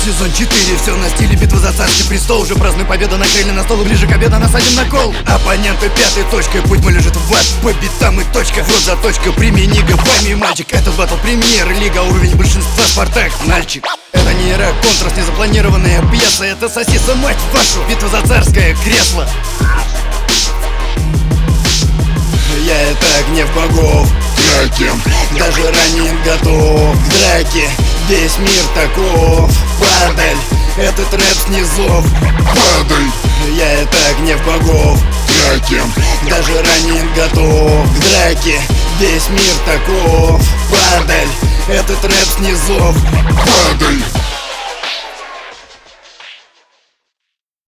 Сезон 4, все на стиле битвы за царский престол. Уже праздную победу накрыли на стол, и ближе к обеду насадим на кол. Оппоненты пятой точкой, путь мой лежит в ад, по битам и точка. Вот заточка, примени ГП, мальчик. Это батл премьер-лига, уровень большинства Спартак, мальчик. Это не игра, контраст, незапланированная пьеса. Это сосиса, мать вашу, битва за царское кресло. Я — это гнев богов, Кракен, даже ранен готов к драке. Весь мир таков, падаль, этот рэп снизов. падай, Я — это гнев богов, Кракен, даже ранен готов к драке. Весь мир таков, падаль, этот рэп снизов. падай.